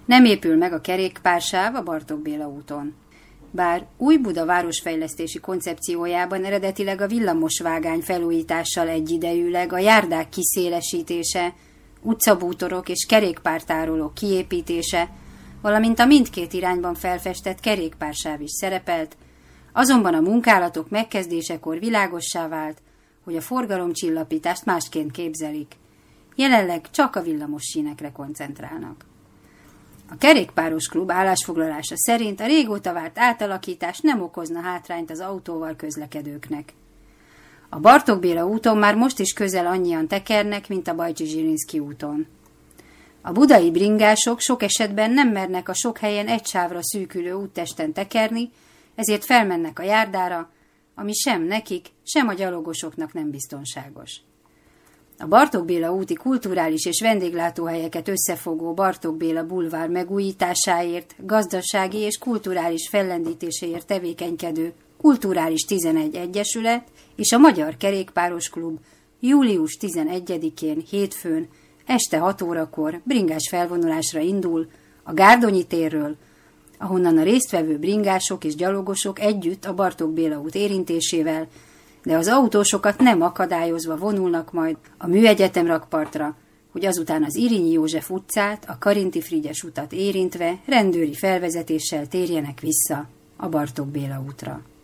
Nem épül meg a kerékpársáv a Bartók Béla úton. Bár Újbuda városfejlesztési koncepciójában eredetileg a villamosvágány felújítással egyidejűleg a járdák kiszélesítése, utcabútorok és kerékpártárolók kiépítése, valamint a mindkét irányban felfestett kerékpársáv is szerepelt, azonban a munkálatok megkezdésekor világossá vált, hogy a forgalomcsillapítást másként képzelik. Jelenleg csak a villamos sínekre koncentrálnak. A kerékpáros klub állásfoglalása szerint a régóta várt átalakítás nem okozna hátrányt az autóval közlekedőknek. A Bartók Béla úton már most is közel annyian tekernek, mint a Bajcsy-Zsilinszky úton. A budai bringások sok esetben nem mernek a sok helyen egy sávra szűkülő úttesten tekerni, ezért felmennek a járdára, ami sem nekik, sem a gyalogosoknak nem biztonságos. A Bartók Béla úti kulturális és vendéglátóhelyeket összefogó Bartók Béla bulvár megújításáért, gazdasági és kulturális fellendítéséért tevékenykedő Kulturális 11 Egyesület és a Magyar Kerékpáros Klub július 11-én hétfőn este 6 órakor bringás felvonulásra indul a Gárdonyi térről, ahonnan a résztvevő bringások és gyalogosok együtt a Bartók Béla út érintésével, de az autósokat nem akadályozva vonulnak majd a Műegyetem rakpartra, hogy azután az Irínyi József utcát, a Karinthy Frigyes utat érintve rendőri felvezetéssel térjenek vissza a Bartók Béla útra.